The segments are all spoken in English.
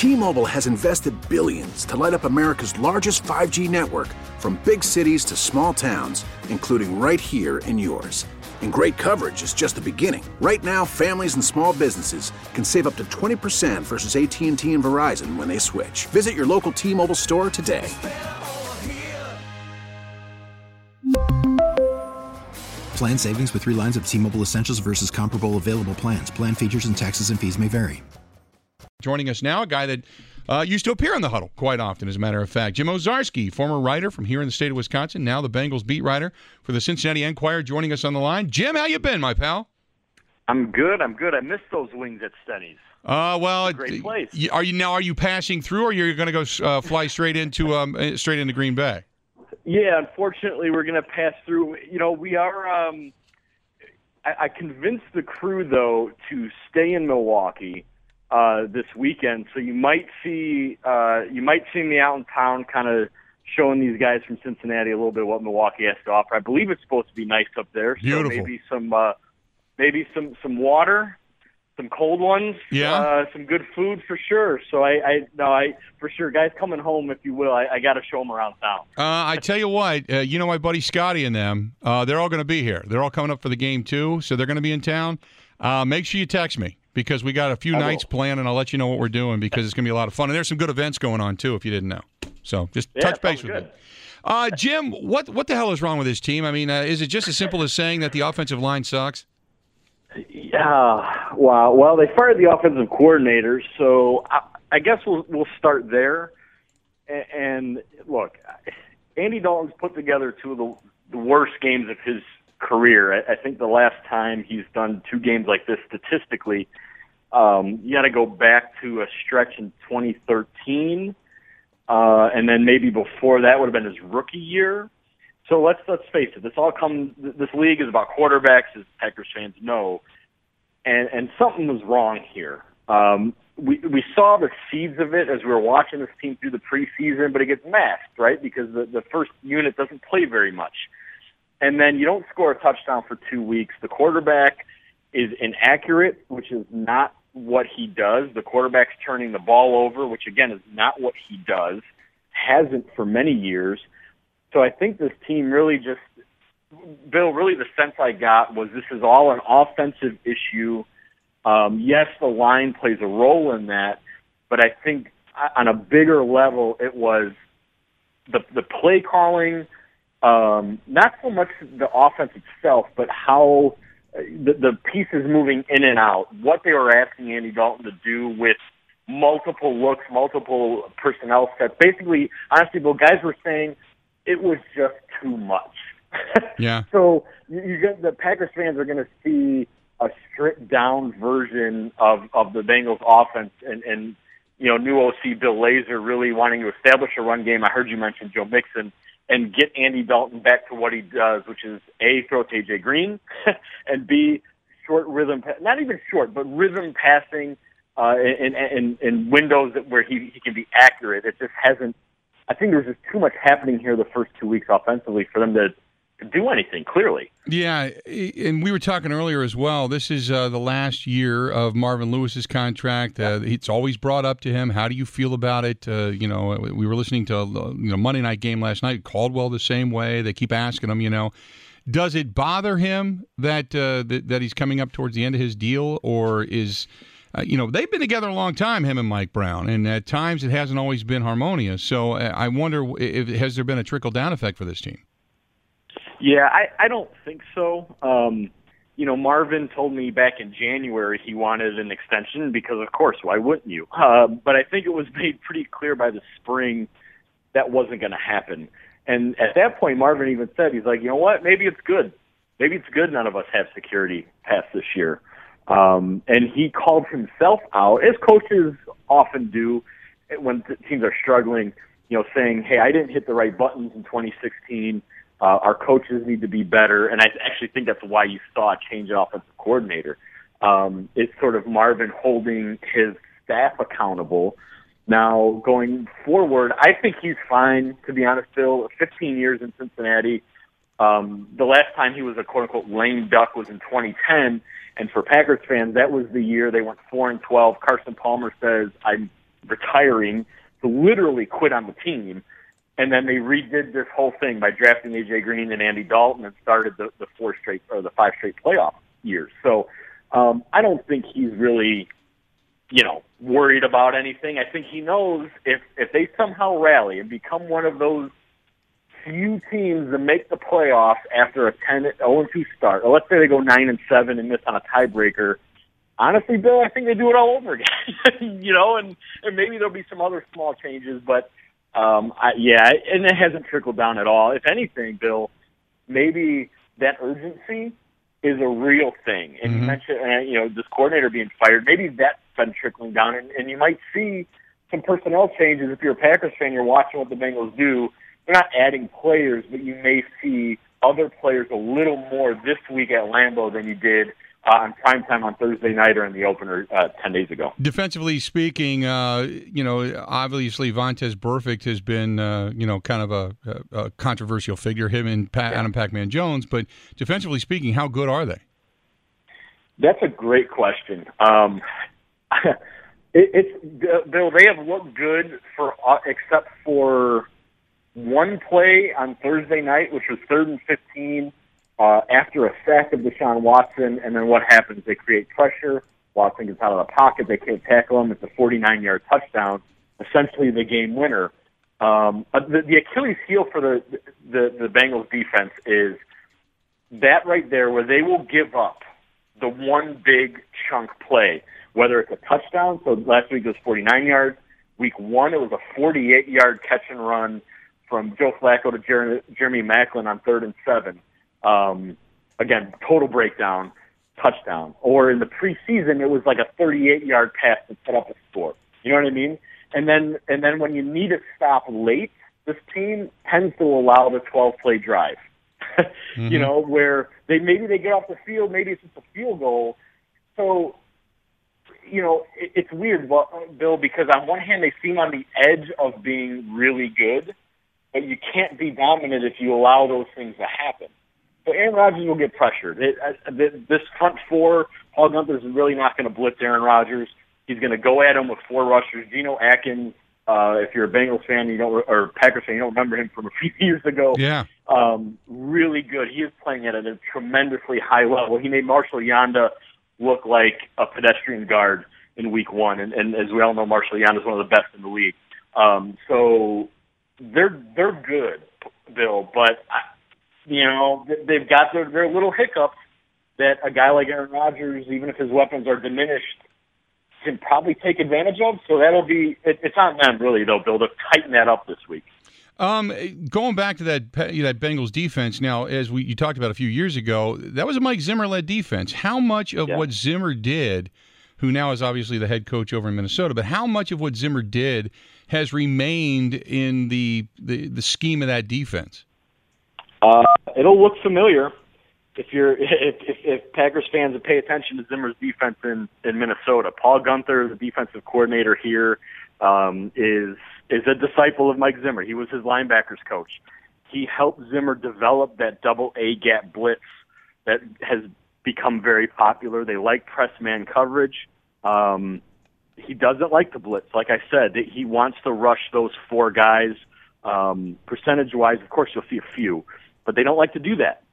T-Mobile has invested billions to light up America's largest 5G network, from big cities to small towns, including right here in yours. And great coverage is just the beginning. Right now, families and small businesses can save up to 20% versus AT&T and Verizon when they switch. Visit your local T-Mobile store today. Plan savings with 3 lines of T-Mobile Essentials versus comparable available plans. Plan features and taxes and fees may vary. Joining us now, a guy that used to appear on The Huddle quite often, as a matter of fact. Jim Owczarski, former writer from here in the state of Wisconsin, now the Bengals beat writer for the Cincinnati Enquirer, joining us on the line. Jim, how you been, my pal? I'm good. I missed those wings at Stenny's. Well, great place. Are you passing through, or are you going to go fly straight into Green Bay? Yeah, unfortunately, we're going to pass through. You know, we are. I convinced the crew though to stay in Milwaukee this weekend, so you might see me out in town, kind of showing these guys from Cincinnati a little bit of what Milwaukee has to offer. I believe it's supposed to be nice up there. Beautiful. So maybe some water, some cold ones, some good food for sure. So I for sure, guys coming home, if you will, I got to show them around town. I tell you what, you know my buddy Scotty and them, they're all going to be here. They're all coming up for the game too, so they're going to be in town. Make sure you text me, because we got a few nights planned, and I'll let you know what we're doing, because it's going to be a lot of fun. And there's some good events going on too, if you didn't know. So just touch base with me. Jim, what the hell is wrong with this team? I mean, is it just as simple as saying that the offensive line sucks? Yeah. Wow. Well, they fired the offensive coordinator, so I guess we'll start there. And look, Andy Dalton's put together two of the worst games of his career. I think the last time he's done 2 games like this statistically, you got to go back to a stretch in 2013, and then maybe before that would have been his rookie year. So let's face it. This league is about quarterbacks, as Packers fans know, and something was wrong here. We saw the seeds of it as we were watching this team through the preseason, but it gets masked, right? Because the first unit doesn't play very much. And then you don't score a touchdown for 2 weeks. The quarterback is inaccurate, which is not what he does. The quarterback's turning the ball over, which, again, is not what he does, hasn't for many years. So I think this team really really the sense I got was this is all an offensive issue. Yes, the line plays a role in that, but I think on a bigger level it was the play calling, not so much the offense itself, but how the pieces moving in and out, what they were asking Andy Dalton to do with multiple looks, multiple personnel sets. Basically, honestly, the guys were saying it was just too much. Yeah. So the Packers fans are going to see a stripped down version of the Bengals offense, and new OC Bill Lazor really wanting to establish a run game. I heard you mention Joe Mixon, and get Andy Dalton back to what he does, which is A, throw to AJ Green, and B, short rhythm, not even short, but rhythm passing in windows where he can be accurate. It just hasn't. I think there's just too much happening here the first 2 weeks offensively for them to do anything, clearly. Yeah, and we were talking earlier as well. This is the last year of Marvin Lewis's contract. It's always brought up to him. How do you feel about it? We were listening to Monday night game last night. Caldwell the same way. They keep asking him, does it bother him that he's coming up towards the end of his deal, or is they've been together a long time, him and Mike Brown, and at times it hasn't always been harmonious. So I wonder, has there been a trickle-down effect for this team? Yeah, I don't think so. Marvin told me back in January he wanted an extension because, of course, why wouldn't you? But I think it was made pretty clear by the spring that wasn't going to happen. And at that point, Marvin even said, he's like, you know what, maybe it's good. Maybe it's good none of us have security past this year. And he called himself out, as coaches often do when teams are struggling, saying, hey, I didn't hit the right buttons in 2016. Our coaches need to be better. And I actually think that's why you saw a change in offensive coordinator. It's sort of Marvin holding his staff accountable. Now, going forward, I think he's fine, to be honest, Bill. 15 years in Cincinnati. The last time he was a quote-unquote lame duck was in 2010. And for Packers fans, that was the year they went 4-12. Carson Palmer says, I'm retiring to literally quit on the team. And then they redid this whole thing by drafting A.J. Green and Andy Dalton and started the 5 straight playoff years. So I don't think he's really, worried about anything. I think he knows if they somehow rally and become one of those few teams that make the playoffs after a 0-2 start, or let's say they go 9-7 and miss on a tiebreaker. Honestly, Bill, I think they do it all over again. And maybe there'll be some other small changes, but and it hasn't trickled down at all. If anything, Bill, maybe that urgency is a real thing. And you mentioned, this coordinator being fired. Maybe that's been trickling down, and you might see some personnel changes. If you're a Packers fan, you're watching what the Bengals do. They're not adding players, but you may see other players a little more this week at Lambeau than you did on primetime on Thursday night or in the opener 10 days ago. Defensively speaking, obviously Vontaze Burfict has been, kind of a controversial figure, him and Adam Pac-Man Jones. But defensively speaking, how good are they? That's a great question. Bill, they have looked good except for one play on Thursday night, which was 3rd and 15. After a sack of Deshaun Watson, and then what happens? They create pressure. Watson gets out of the pocket. They can't tackle him. It's a 49-yard touchdown, essentially the game winner. The Achilles heel for the Bengals defense is that right there where they will give up the one big chunk play, whether it's a touchdown. So last week it was 49 yards. Week 1 it was a 48-yard catch and run from Joe Flacco to Jeremy Maclin on 3rd and 7. Again, total breakdown, touchdown. Or in the preseason, it was like a 38-yard pass to set up a score. You know what I mean? And then when you need a stop late, this team tends to allow the 12-play drive. Where maybe they get off the field, maybe it's just a field goal. So, it's weird, Bill, because on one hand they seem on the edge of being really good, but you can't be dominant if you allow those things to happen. So Aaron Rodgers will get pressured. This front four, Paul Guenther's really not going to blitz Aaron Rodgers. He's going to go at him with 4 rushers. Geno Atkins, if you're a Bengals fan, or Packers fan, you don't remember him from a few years ago. Yeah. Really good. He is playing at a tremendously high level. He made Marshall Yanda look like a pedestrian guard in week 1, and as we all know, Marshall Yanda is one of the best in the league. So they're good, Bill, but they've got their little hiccups that a guy like Aaron Rodgers, even if his weapons are diminished, can probably take advantage of. So it's on them, really, though, Bill, to tighten that up this week. Going back to that Bengals defense, now, as you talked about a few years ago, that was a Mike Zimmer-led defense. How much of what Zimmer did, who now is obviously the head coach over in Minnesota, but how much of what Zimmer did has remained in the scheme of that defense? It'll look familiar if Packers fans pay attention to Zimmer's defense in Minnesota. Paul Guenther, the defensive coordinator here, is a disciple of Mike Zimmer. He was his linebackers coach. He helped Zimmer develop that double A gap blitz that has become very popular. They like press man coverage. He doesn't like the blitz. Like I said, he wants to rush those 4 guys. Percentage-wise, of course, you'll see a few, but they don't like to do that,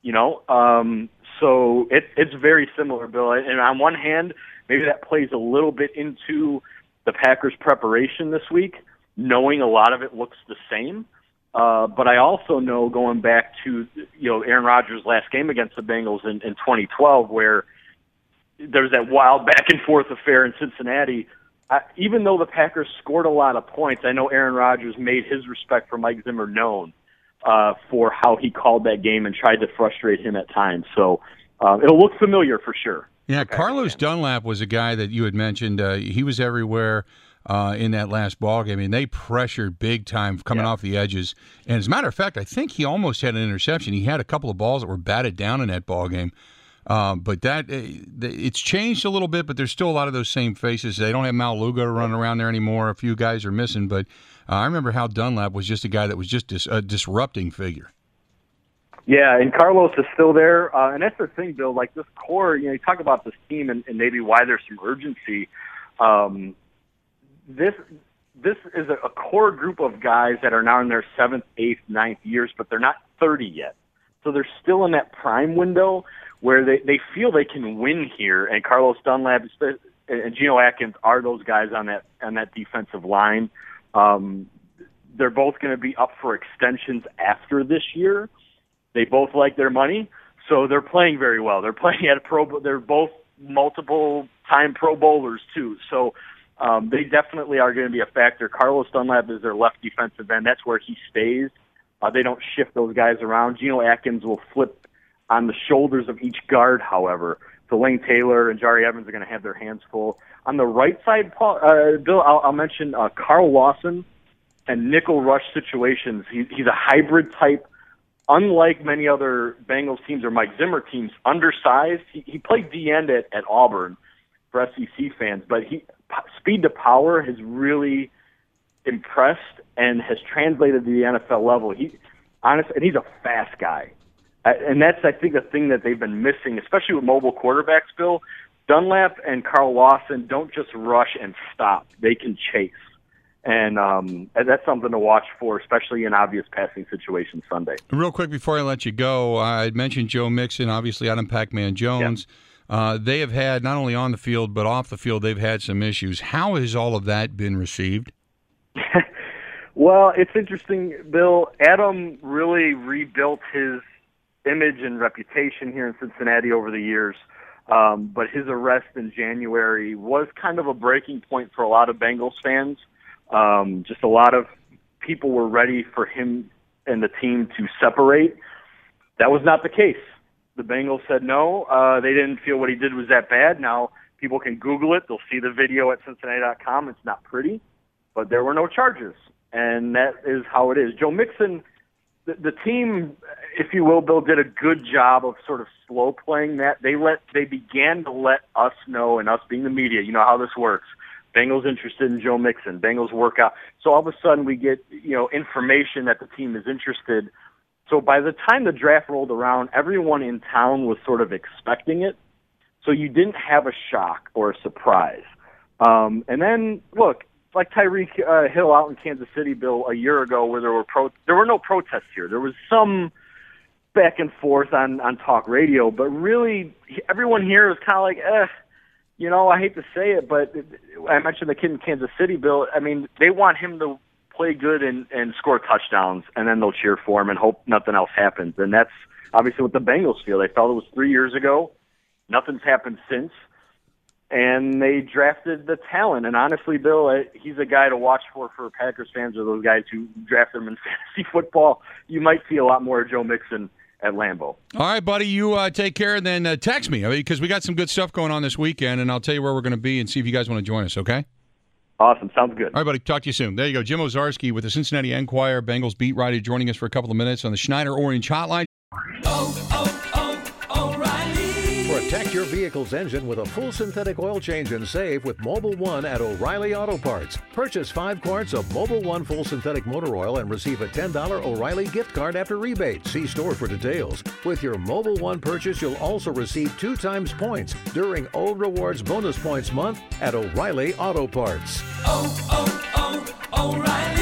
So it's very similar, Bill. And on one hand, maybe that plays a little bit into the Packers' preparation this week, knowing a lot of it looks the same. But I also know, going back to Aaron Rodgers' last game against the Bengals in 2012, where there was that wild back and forth affair in Cincinnati. Even though the Packers scored a lot of points, I know Aaron Rodgers made his respect for Mike Zimmer known for how he called that game and tried to frustrate him at times. So it'll look familiar for sure. Yeah, Carlos Dunlap was a guy that you had mentioned. He was everywhere in that last ball game. I mean, they pressured big time coming off the edges. And as a matter of fact, I think he almost had an interception. He had a couple of balls that were batted down in that ball game. But it's changed a little bit, but there's still a lot of those same faces. They don't have Mal Lugo running around there anymore. A few guys are missing, but I remember how Dunlap was just a guy that was just a disrupting figure. Yeah, and Carlos is still there. And that's the thing, Bill, like this core, you talk about this team and maybe why there's some urgency. this is a core group of guys that are now in their 7th, 8th, 9th years, but they're not 30 yet. So they're still in that prime window where they feel they can win here. And Carlos Dunlap and Geno Atkins are those guys on that defensive line. They're both going to be up for extensions after this year. They both like their money, so they're playing very well. They're playing at they're both multiple-time Pro Bowlers too. So they definitely are going to be a factor. Carlos Dunlap is their left defensive end. That's where he stays. They don't shift those guys around. Geno Atkins will flip on the shoulders of each guard, however. So Lane Taylor and Jari Evans are going to have their hands full. On the right side, Bill, I'll mention Carl Lawson and nickel rush situations. He's a hybrid type. Unlike many other Bengals teams or Mike Zimmer teams, undersized. He played D-end at Auburn for SEC fans, but speed to power has really impressed and has translated to the NFL level. And he's a fast guy. And that's, I think, the thing that they've been missing, especially with mobile quarterbacks, Bill. Dunlap and Carl Lawson don't just rush and stop. They can chase. And that's something to watch for, especially in obvious passing situations Sunday. Real quick before I let you go, I mentioned Joe Mixon, obviously Adam Pac-Man Jones. Yeah. They have had, not only on the field, but off the field, they've had some issues. How has all of that been received? Well, it's interesting, Bill. Adam really rebuilt his image and reputation here in Cincinnati over the years. But his arrest in January was kind of a breaking point for a lot of Bengals fans. Just a lot of people were ready for him and the team to separate. That was not the case. The Bengals said no. They didn't feel what he did was that bad. Now, people can Google it. They'll see the video at Cincinnati.com. It's not pretty, but there were no charges. And that is how it is. Joe Mixon, the team, if you will, Bill, did a good job of sort of slow playing that. They began to let us know, and us being the media, you know how this works. Bengals interested in Joe Mixon. Bengals work out. So all of a sudden we get, information that the team is interested. So by the time the draft rolled around, everyone in town was sort of expecting it. So you didn't have a shock or a surprise. And then, look, like Tyreek Hill out in Kansas City, Bill, a year ago, where there were no protests here. There was some back and forth on talk radio, but really everyone here is kind of like, I hate to say it, but I mentioned the kid in Kansas City, Bill. I mean, they want him to play good and score touchdowns, and then they'll cheer for him and hope nothing else happens. And that's obviously what the Bengals feel. They felt it was 3 years ago. Nothing's happened since. And they drafted the talent. And honestly, Bill, he's a guy to watch for Packers fans or those guys who drafted him in fantasy football. You might see a lot more of Joe Mixon at Lambeau. All right, buddy, you take care and then text me because we got some good stuff going on this weekend, and I'll tell you where we're going to be and see if you guys want to join us, okay? Awesome. Sounds good. All right, buddy. Talk to you soon. There you go. Jim Owczarski with the Cincinnati Enquirer, Bengals beat writer, joining us for a couple of minutes on the Schneider Orange Hotline. Protect your vehicle's engine with a full synthetic oil change and save with Mobil 1 at O'Reilly Auto Parts. Purchase 5 quarts of Mobil 1 full synthetic motor oil and receive a $10 O'Reilly gift card after rebate. See store for details. With your Mobil 1 purchase, you'll also receive 2 times points during O Rewards Bonus Points Month at O'Reilly Auto Parts. O'Reilly.